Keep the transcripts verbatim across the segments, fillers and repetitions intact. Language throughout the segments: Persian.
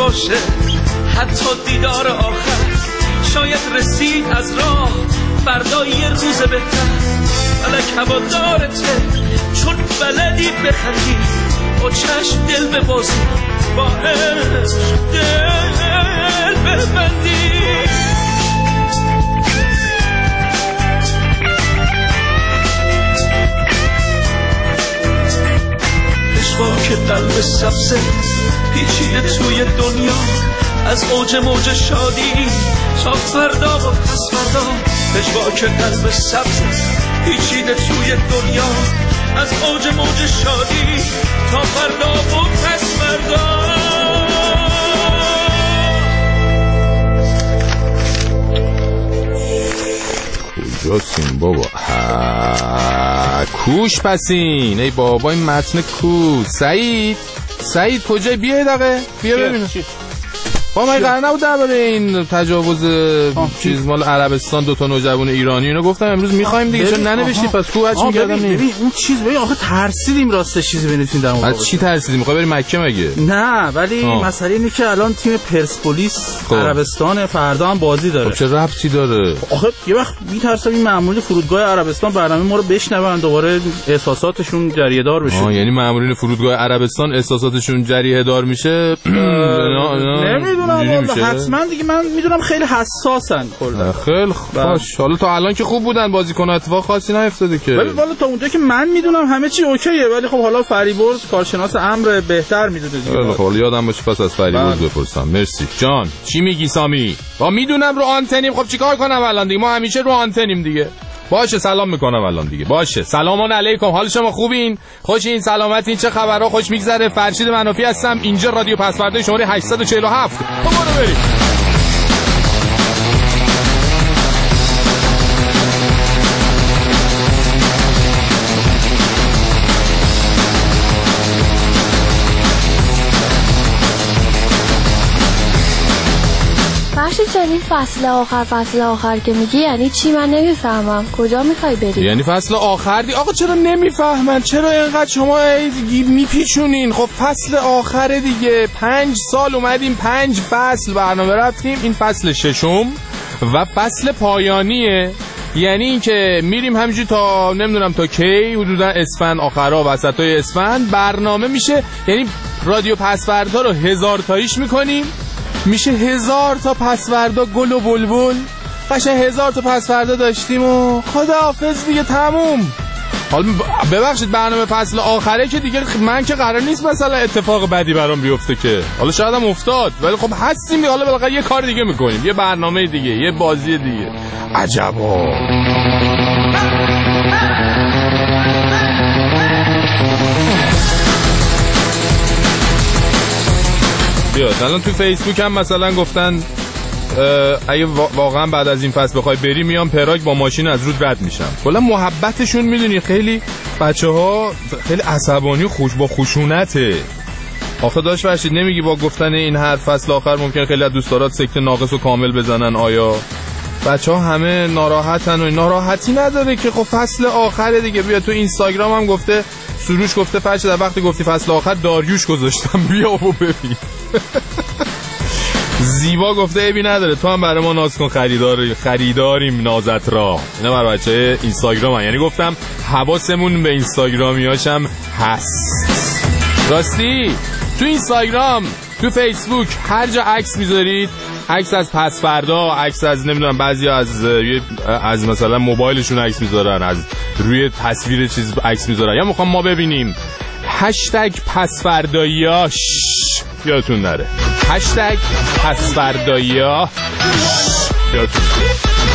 باشه حتی دیدار آخر. شاید رسید از راه فردا یه روز بهتر. فلک هوادارته چون بلدی بخندی، با چشم دل ببازی، با عشق دل ببندی. که قلب سبزه پیچیده توی دنیا، از اوج موج شادی تا فردا و پس فردا. پژواک قلب سبزه پیچیده توی دنیا، از اوج موج شادی تا فردا و پس فردا. کجاستیم بابا؟ ها کوش پسین. ای بابا این متن کو. سعید سعید کجای؟ بیا دقیقه بیا ببینم. با من قرار نبود درباره این تجاوز چیز مال عربستان دوتا نوجوان ایرانی اینو گفتم امروز میخوایم دیگه، چون ننوشتی پس کو هرچی میگردم. ببین اون چیز ببین آخه ترسیدیم راستش چیزی بنویسیم در مورد. از چی ترسیدیم؟ میخوای بریم مکه مگه؟ نه ولی آه. مسئله اینه که الان تیم پرسپولیس خب. عربستان فردا هم بازی داره. خب چه ربطی داره؟ آخه یه وقت میترسم این مأمورین فرودگاه عربستان برنامه ما رو بشنون دوباره احساساتشون جریه دار بشه. آه یعنی مأمورین فرودگاه عربستان احساساتشون جریه دار میشه؟ نمیدونم حتما دیگه، من میدونم خیلی حساسن کلا. خیلی خوش. حالا تا الان که خوب بودن بازیکن، اتفاق خاصی نیفتاده که. ولی والا تا اونجا که من میدونم همه چی اوکیه، ولی خب حالا فریبرز کارشناس امر بهتر میدونه دیگه. خب یادم باشه پس از فریبرز بپرسم. مرسی جان. چی میگی سامی؟ با میدونم رو آنتنیم. خب چیکار کنم الان دیگه؟ ما همیشه رو آنتنیم دیگه. باشه سلام میکنم الان دیگه. باشه سلام علیکم. حال شما خوبین؟ خوشین؟ سلامتین؟ چه خبرها؟ خوش میگذره؟ فرشید منافی هستم. اینجا رادیو پسورده شماره هشتصد و چهل و هفت. برو بریم. فرشید جان این فصل آخر فصل آخر که میگی یعنی چی؟ من نمیفهمم. کجا میخوای بری؟ یعنی فصل آخر دی؟ آقا چرا نمیفهمن؟ چرا اینقدر شما میپیچونین؟ خب فصل آخر دیگه. پنج سال اومدیم پنج فصل برنامه رفتیم، این فصل ششم و فصل پایانیه. یعنی این که میریم همینجوری تا نمیدونم تا کی، حدودا اسفند آخرا وسطای اسفند برنامه میشه. یعنی رادیو پسوردا رو هزار تاییش میکنیم، میشه هزار تا پسوردا گل و بلبل. قشنگ هزار تا پسوردا داشتیم و خداحافظ دیگه تموم. حالا ببخشید برنامه فصل آخره که دیگه من که قرار نیست مثلا اتفاق بدی برام بیفته که، حالا شاید هم افتاد ولی خب هستیم. حالا بالاخره یه کار دیگه میکنیم، یه برنامه دیگه، یه بازی دیگه. عجبا. بیاد الان تو فیسبوک هم مثلا گفتن اگه واقعا بعد از این فصل بخوای بری میام پراگ با ماشین از رود رد میشم. کلا محبتشون میدونی خیلی بچه‌ها خیلی عصبانی و خوش با خشونته. آخه داشت فرشید نمیگی با گفتن این هر فصل آخر ممکن خیلی از دوستارات سکته ناقص و کامل بزنن؟ آیا بچه‌ها همه ناراحتن؟ و ناراحتی نداره که خب فصل آخره دیگه. بیا تو اینستاگرام هم گفته سروش گفته فرشید در وقتی گفتی فصل آخر داریوش گذاشتم بیا و ببین. زیبا گفته عیبی نداره تو هم برای ما ناز کن، خریدار خریداریم نازت را. اینا برای بچه اینستاگرام هم. یعنی گفتم حواسمون به اینستاگرامیاشم هست. راستی تو اینستاگرام تو فیسبوک هر جا عکس میذارید، عکس از پس فردا، عکس از نمیدونم بعضیا از از مثلا موبایلشون عکس میذارن، از روی تصویر چیز عکس میذارن، یا میخوام ما ببینیم هشتگ پس فرداییاش یادتون نره. هشتگ پس فرداییاش یادتون نره.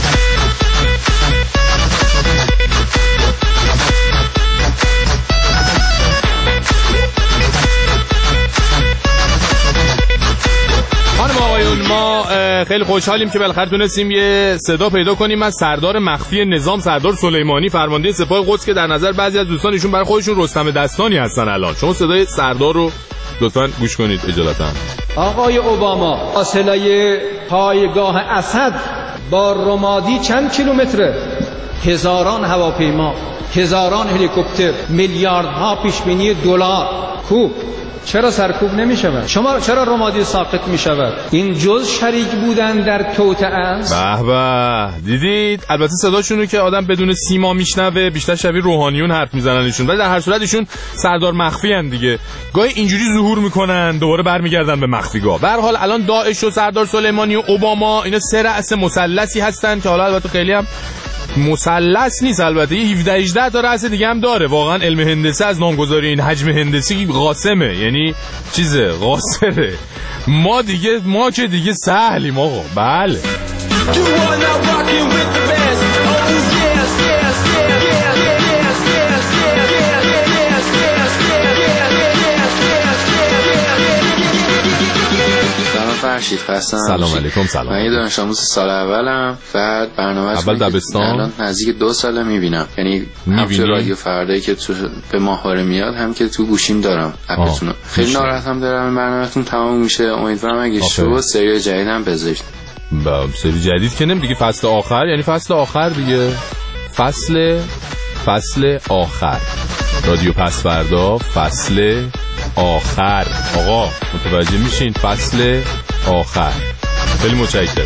خانم آقایون ما خیلی خوشحالیم که بالاخره تونستیم یه صدا پیدا کنیم از سردار مخفی نظام، سردار سلیمانی، فرمانده سپاه قدس، که در نظر بعضی از دوستان ایشون برای خودشون رستم دستانی هستن. الان شما صدای سردار رو لطفاً گوش کنید اجالتا. آقای اوباما، فاصله پایگاه اسد با رمادی چند کیلومتره؟ هزاران هواپیما، هزاران هلیکوپتر، میلیاردها پیشبینی دلار. خوب چرا سرکوب نمی شود؟ شما چرا رمادی ساقط می شود؟ این جز شریک بودن در توطئه است. به به دیدید؟ البته صداشونو که آدم بدون سیما میشنوه بیشتر شبیه روحانیون حرف میزننشون، ولی در هر صورت ایشون سردار مخفی ان دیگه. گاهی اینجوری ظهور میکنن دوباره برمیگردن به مخفیگاه. به هر حال الان داعش و سردار سلیمانی و اوباما اینا سه رأس مثلثی هستن که حالا البته خیلی هم مثلث نیست، البته یه هفده هجده تا رأس دیگه هم داره. واقعا علم هندسه از نامگذاری این حجم هندسی قاسمه، یعنی چیزه قاصره. ما دیگه ما که دیگه سهلیم آقا. بله فرشید خستم. سلام علیکم. سلام. من یه دانش آموز سال اولم، بعد برنامه اول دبستان الان نزدیک دو ساله میبینم، یعنی هم تو رادیو فردایی که تو به ماهواره میاد هم که تو گوشیم دارم اپتون. خیلی ناراحتم دارم این برنامه‌تون تمام میشه. امیدوارم اگه شو سری جدیدم بذارید. با سری جدید که نم دیگه، فصل آخر، یعنی فصل آخر دیگه، فصل فصل آخر رادیو پس فردا فصل آخر. آقا متوجه میشین؟ فصل آخر. خیلی متشکرم.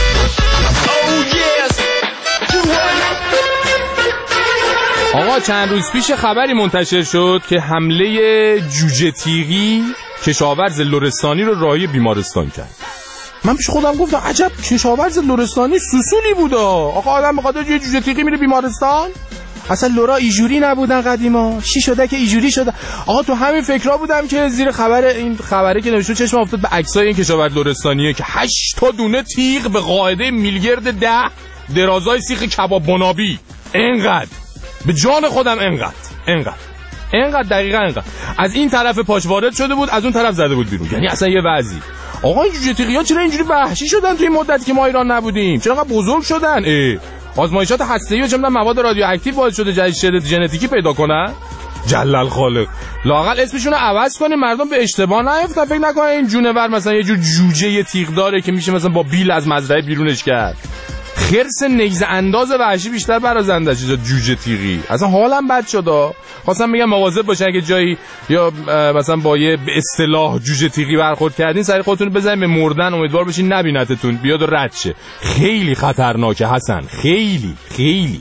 آقا چند روز پیش خبری منتشر شد که حمله جوجه تیغی کشاورز لرستانی رو راهی بیمارستان کرد. من پیش خودم گفتم عجب کشاورز لرستانی سوسولی بوده. آقا آدم بخاطر یه جوجه تیغی میره بیمارستان؟ اصلا لورا ایجوری نبودن قدیما، چی شده که ایجوری شده؟ آقا تو همین فکرها بودم که زیر خبر این خبره که نوشته چشم افتاد به عکسای این کشاورز لرستانیه که هشت تا دونه تیغ به قاعده میلگرد ده درازای سیخ کباب بنابی. انقدر به جان خودم انقدر انقدر انقدر دقیقاً انقدر از این طرف پاش وارد شده بود، از اون طرف زده بود بیرون. یعنی اصلا یه وضعی. آقا این جوجه تیغی‌ها چرا اینجوری وحشی شدن توی مدتی که ما ایران نبودیم؟ چرا انقدر بزرگ شدن؟ اه آزمایشات هسته‌ای و چه می‌دونم مواد رادیواکتیو باعث شده جدید ژنتیکی پیدا کنن؟ جلال خالق. لااقل اسمشون رو عوض کنیم مردم به اشتباه نیفتن، فکر نکنن این جونور مثلا یه جور جوجه تیغ داره که میشه مثلا با بیل از مزرعه بیرونش کرد. خرس نیزه انداز وحشی بیشتر برازنده شد جوجه تیغی. اصلا حالم بد شد. خواستم بگم مواظب باشین اگه جایی یا مثلا با یه به اصطلاح جوجه تیغی برخورد کردین سری خودتون بزنین به مردن، امیدوار باشین نبینتتون بیاد و رد شه. خیلی خطرناکه حسن، خیلی خیلی.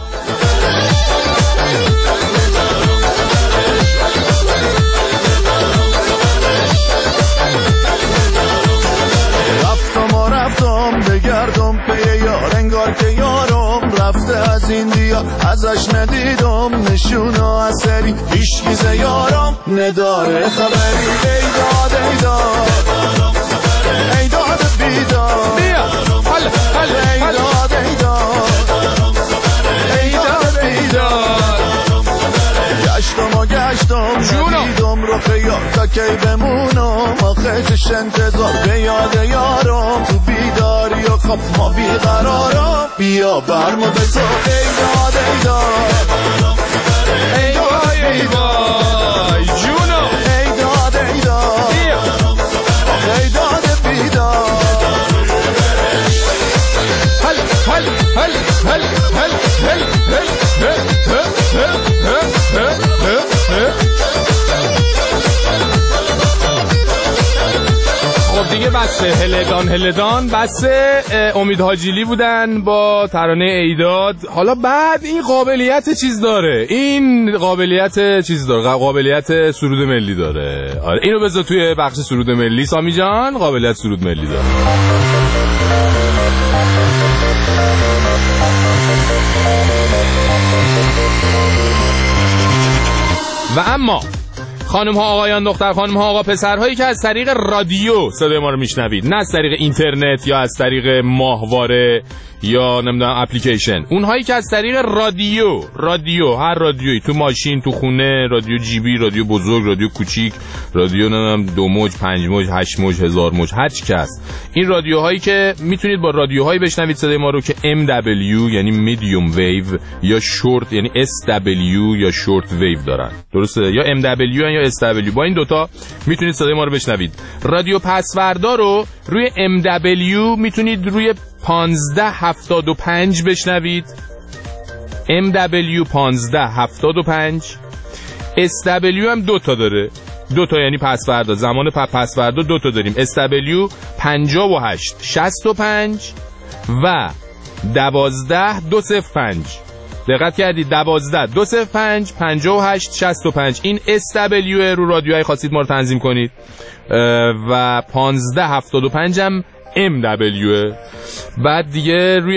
بگردم پی یار انگار که یارم رفته از این دیا، ازش ندیدم نشونا اثری، هیچ یارم نداره خبری. ای داد ای داد ای داد بیداد ای داد ای داد ای داد بیداد. گشتم و گشتم ندیدم رو خیار تا کی بمونم، آخه چش انتظار به یاد یارم تو بیداری و خب ما بیقرارم. بیا برمو به تو ای داد ای داد ای وای ای وای جونو ای داد ای داد ای داد بیداد. هل هل هل هل هل هل هل خب دیگه بسه هلدان هلدان بسه. امید حاجیلی بودن با ترانه ایداد. حالا بعد این قابلیت چیز داره، این قابلیت چیز داره، قابلیت سرود ملی داره. آره اینو بذار توی بخش سرود ملی. سامی جان قابلیت سرود ملی داره. و اما خانم ها آقایان دختر خانم ها آقا پسرهایی که از طریق رادیو صدای ما رو میشنوید، نه از طریق اینترنت یا از طریق ماهواره یا نمیدونم اپلیکیشن، اونهایی که از طریق رادیو رادیو هر رادیویی، تو ماشین، تو خونه، رادیو جیبی، رادیو بزرگ، رادیو کوچیک، رادیو نمیدونم دو موج، پنج موج، هشت موج، هزار موج، هر چی که هست، این رادیوهایی که میتونید با رادیوهایی بشنوید صدای ما رو که ام دبلیو یعنی میدیوم ویو یا شورت یعنی اس دبلیو یا شورت ویو دارن، درسته؟ یا ام دبلیو یا اس دبلیو. با این دوتا میتونید صدای ما رو بشنوید. رادیو پسوردا رو روی ام دبلیو میتونید روی پانزده هفتاد و پنج بشنوید. ام دبلیو پانزده هفتاد و پنج. اس دبلیو هم دوتا داره، دو تا یعنی پس فردا، زمان پس فردا دو تا داریم. اس دبلیو پنجاه و هشت شصت و پنج و دوازده دو صفر پنج. دقت کردید؟ دوازده دو صفر پنج پنجاه و هشت شصت و پنج. این اس دبلیو رو رادیوهای خواستید ما رو تنظیم کنید. و پانزده هفتاد و پنج هم ام دبلیو. بعد دیگه روی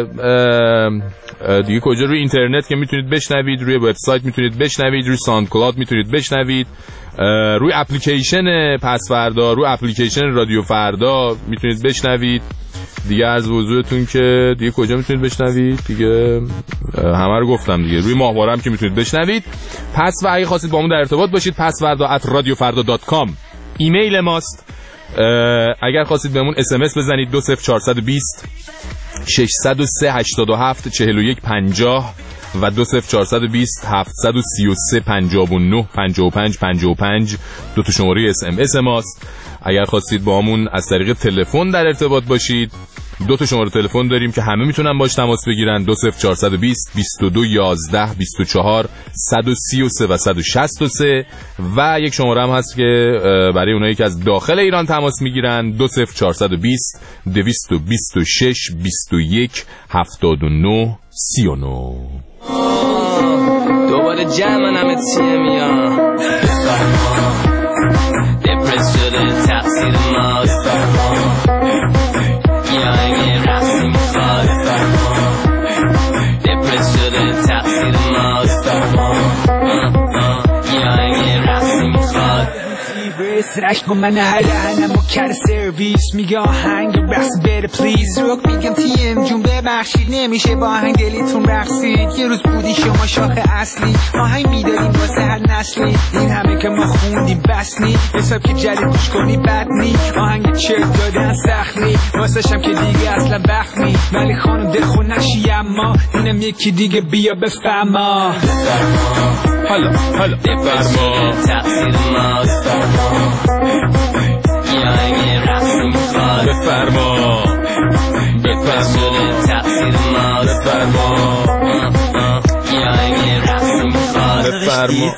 دیگه کجا؟ روی اینترنت که میتونید بشنوید، روی وبسایت میتونید بشنوید، روی ساوند کلاود میتونید بشنوید، روی اپلیکیشن پس فردا، روی اپلیکیشن رادیو فردا میتونید بشنوید. دیگه از وضوحتون که دیگه کجا میتونید بشنوید دیگه همه رو گفتم دیگه. روی ماهواره هم که میتونید بشنوید. پس و اگه خواستید با ما در ارتباط باشید پسوردا ات رادیو فردا دات کام ایمیل ماست. اگر خواستید بهمون اس ام اس بزنید دو صفر چهار دو صفر ششصد و سه هشتاد و هفت چهل و یک پنجاه و دو صفر چهار دو صفر هفتصد و سی و سه پنجاه و نه پنجاه و پنج پنجاه و پنج دو تا شماره اس ام اس ماست. اگر خواستید با همون از طریق تلفن در ارتباط باشید دو تا شماره تلفن داریم که همه میتونن باش تماس بگیرن. دو صفر چهار دو صفر بیست و دو یازده بیست و چهار صد و سی و سه و صد و شصت و سه و یک شماره هم هست که برای اونایی که از داخل ایران تماس میگیرن دو صفر چهار دو صفر دویست و بیست و شش بیست و یک هفتاد و نه سی و نه. دوباره جمعنم تیم یا دپرس شده تقصیر ماست یا این رقصی میخواد دپرس شده تقصیر ماست یا این رقصی میخواد سرش کن من هلهنم و کر سرویس میگه آهنگ رقص بره پلیز روک میگم تیم جون ببخشید نمیشه با آهنگ دلیتون رقصید. یه روز بودی شما شاخ اصلی آهنگ میداریم واسه هر نسلی این همه که ما خوندیم بسنی حساب که جدید گوش کنی بدنی آهنگ چرک دادن سخنی واسه شم که دیگه اصلا بخنی ولی خانم دلخو نشی اما اینم یکی دیگه بیا بفهما حالا حالا بفرما تقصیر ماست یا این رقصی میخواد بفرما بفرما تقصیر ماست بفرما یا این رقصی میخواد بفرما.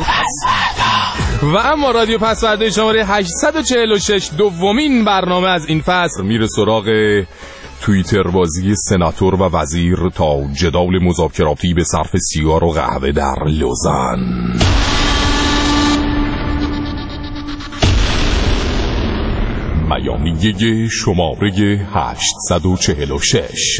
و اما رادیو پسوردا شماره هشتصد و چهل و شش دومین برنامه از این فصل میره سراغ توییتر بازی سناتور و وزیر تا جدال مذاکراتی به صرف سیگار و قهوه در لوزان. بیانیه شماره هشتصد و چهل و شش.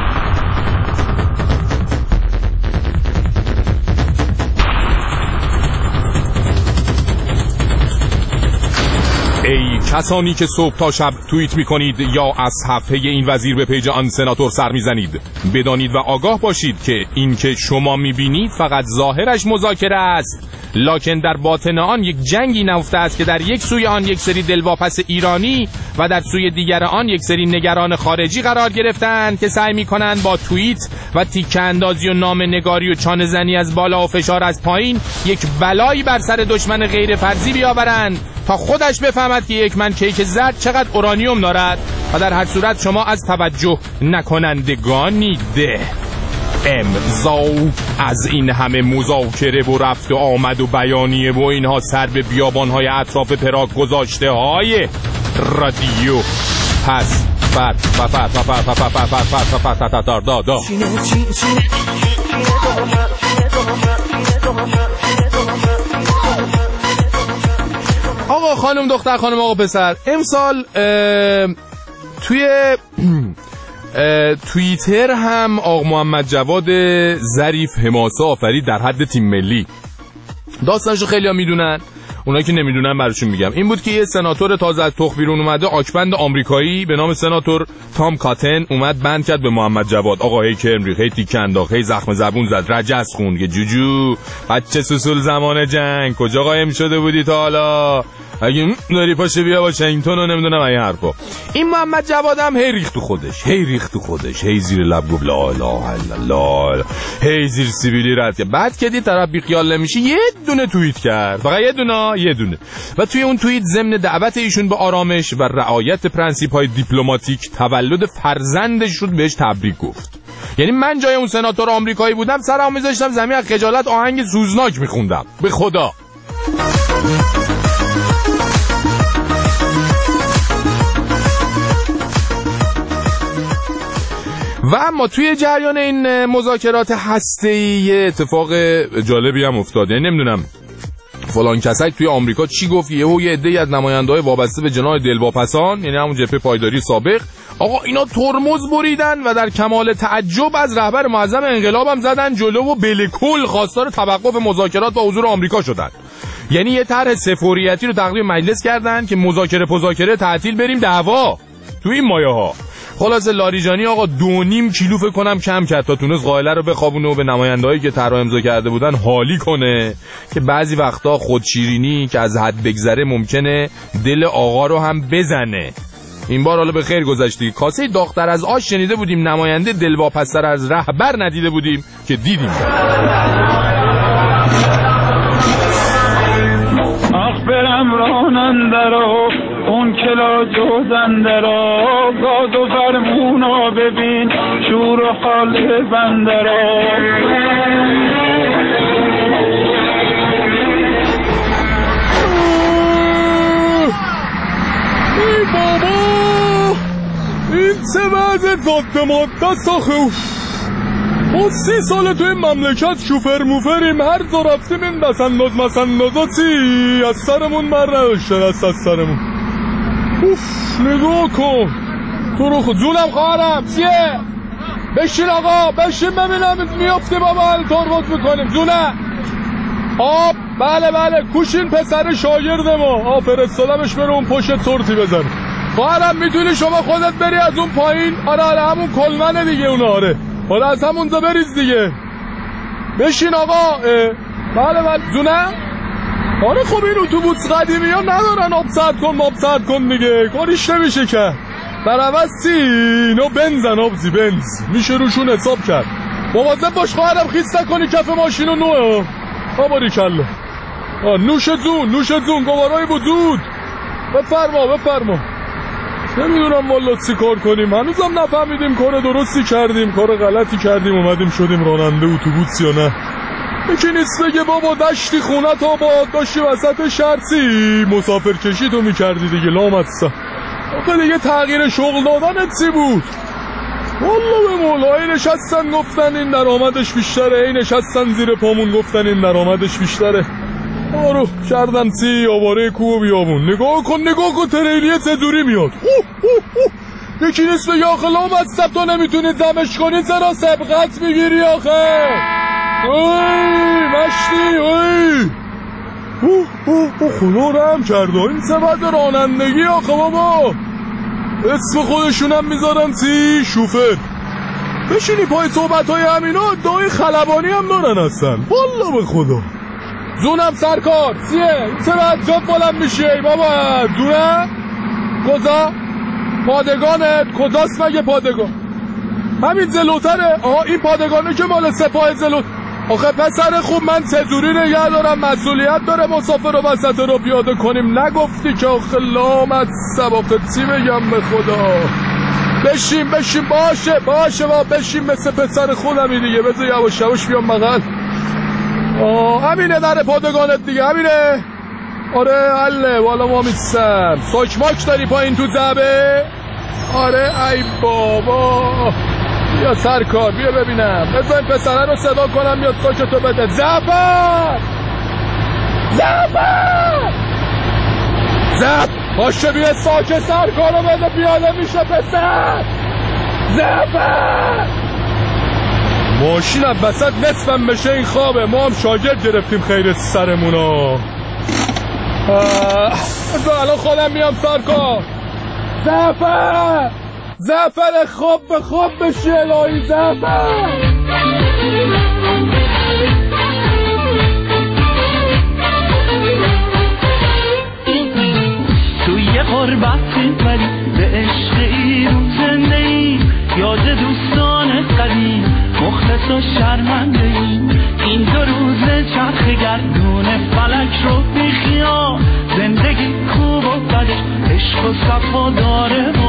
ای کسانی که صبح تا شب توییت می کنید یا از صفحه این وزیر به پیج آن سناتور سر می زنید، بدانید و آگاه باشید که این که شما می بینید فقط ظاهرش مذاکره است، لکن در باطن آن یک جنگی نهفته است که در یک سوی آن یک سری دلواپس ایرانی و در سوی دیگر آن یک سری نگران خارجی قرار گرفتند که سعی می کنند با توییت و تیکه اندازی و نام نگاری و چانه زنی از بالا و فشار از پایین یک بلایی بر سر دشمن غیر فرضی بیاورند تا خودش بفهمد که یک من کیک زرد چقدر اورانیوم دارد و در هر صورت شما از توجه نکنندگانید. امضا از این همه مذاکره و رفت و آمد و بیانیه و اینها سر به بیابانهای اطراف پراگ گذاشته های رادیو پس فرد و فرد و فرد و فرد و فرد و فرد و فرد و فرد و آقا خانم دختر خانم آقا پسر، امسال توی توییتر هم آقا محمد جواد ظریف حماسه آفرید در حد تیم ملی. داستانشو خیلی ها میدونن، اونایی که نمیدونن براشون میگم. این بود که یه سناتور تازه از تخم بیرون اومده، آکبند آمریکایی به نام سناتور تام کاتن اومد بند کرد به محمد جواد. آقا هی کرم ریخ، هی تیک انداخت، هی زخم زبون زد، رجس خوند که جوجو بچه سوسول زمان جنگ کجا قایم شده بودی تا حالا؟ اگه داری پاشه بیا واشنگتن و نمیدونم این حرفا. این محمد جواد هم هی ریخت تو خودش، هی ریخت تو خودش، هی زیر لب گفت لا اله الا الله، هی زیر سیبیلی رد کرد. بعد که دید طرف بی خیال نمیشه یه دونه توییت کرد، فقط یه دونه یه دونه و توی اون توییت ضمن دعوت ایشون به آرامش و رعایت پرنسیپ‌های دیپلماتیک تولد فرزندش رو بهش تبریک گفت. یعنی من جای اون سناتور آمریکایی بودم سرمو میذاشتم زمین از خجالت آهنگ سوزناک میخوندم به خدا. اما توی جریان این مذاکرات هسته‌ای اتفاق جالبی هم افتاد. یعنی نمیدونم فلان کسک توی آمریکا چی گفت، یهو یه عده‌ای از نماینده‌های وابسته به جناح دلواپسان، یعنی همون جبهه پایداری سابق، آقا اینا ترمز بریدن و در کمال تعجب از رهبر معظم انقلاب هم زدن جلو و بالکل خواستار توقف مذاکرات با حضور آمریکا شدن. یعنی یه طرح سفوریتی رو تقدیم مجلس کردن که مذاکره پذاکره تعطیل بریم دعوا تو این مایه‌ها. خلاصه لاریجانی آقا دو نیم کیلو فکر کنم کم کرد تا تونست قائله رو بخوابونه و به نمایندهایی که طرح امضا کرده بودن حالی کنه که بعضی وقتا خودشیرینی که از حد بگذره ممکنه دل آقا رو هم بزنه. این بار حالا به خیر گذشتی. کاسه داغ‌تر از آش شنیده بودیم، نماینده دلواپس‌تر از رهبر ندیده بودیم که دیدیم. آخ برم راننده رو اون کلا جوزنده رو گاد و فرمونو ببین شور و حال بنده رو. ای بابا این چه وضع ضد ماده ساخه. ما سی ساله توی مملکت شوفر موفریم، هر جا رفتیم این بسنداز مسندازا چی از سرمون بر نداشتن است از سرمون. اوف نگاه کن تو رو خود جونم خواهرم چیه؟ بشین آقا بشین ببینم میافتی بابا ترمز میکنیم جونه. آب بله بله کوشین پسر شاگرد ما، آ فرستادمش بره اون پشت سورتی بزن. خواهرم میتونی شما خودت بری از اون پایین؟ آره آره همون کلمنه دیگه اون. آره حالا از همونجا بریز دیگه. بشین آقا. بله بله جونه. آره خب این اتوبوس قدیمی ها ندارن آب سرد کن ماب سرد کن دیگه، کاریش نمیشه که. در عوض سی اینو بنزن آبزی بنز میشه روشون حساب کرد. مواظب باش خواهرم خیس نکنی کف ماشینو نوه. آباری کلا نوش جون نوش جون گوارای وجود. بفرما بفرما. نمیدونم والا چی کار کنیم، هنوزم نفهمیدیم کار درستی کردیم کار غلطی کردیم اومدیم شدیم راننده اتوبوس یا نه. یکی نیست بگه بابا دشتی خونت آباد داشتی وسط شرطی مسافر کشی تو میکردی دیگه لامصب. آخه دیگه تغییر شغل دادن چی بود؟ والا به مولایی نشستن گفتن این درآمدش بیشتره، این نشستن زیر پامون گفتن این درآمدش بیشتره. آرو کردن سی آواره کوه و بیابون. نگاه کن نگاه کن تریلیه چجوری میاد. اوه اوه اوه. یکی نیست بگه آخه لامصب تو نمیتونی زمش کنی چرا سبقت میگیری آخه؟ اوی مشتی اوی. اوه اوه اوه خدا رحم کرده این سبت رانندگی آخه بابا. اسم خودشونم میذارن سی شوفر. بشینی پای صحبت های همینا دای خلبانی هم دارن هستن والا به خدا. زونم سرکار چیه؟ چرا جد بلند میشی ای بابا؟ زونه؟ کجا؟ پادگانت کجاست مگه پادگان؟ همین جلوتره؟ آها این پادگانه که مال سپاه جلو. آخه پسر خوب من چجوری نگه دارم مسئولیت داره مسافر رو وسط رو پیاده کنیم نگفتی که آخه لامصب آخه چی بگم به خدا. بشین بشین باشه باشه با بشین مثل پسر خودمی دیگه بذار یواش یواش بیام بغل. آه همینه در پادگانت دیگه همینه. آره حله والا ما میستم ساکماک داری پایین تو زبه. آره ای بابا بیا سرکار بیا ببینم بذار این پسره رو صدا کنم بیاد ساکتو بده. زفر زفر زفر باشه بیا ساک سرکار رو بده پیاده میشه پسر. زفر ماشینم بسد نصفم بشه این خوابه ما هم شاگرد گرفتیم خیر سرمونا. بذار الان خودم میام سرکار. زفر زفر خواب به خواب بشی الهی زفر. توی غربتی ولی به عشق ایرون زنده ای یاد دوستان قدیم مخلص و شرمنده ای. این دو روز چرخ گردون فلک رو بیخیال زندگی خوب و بدش عشق و صفا داره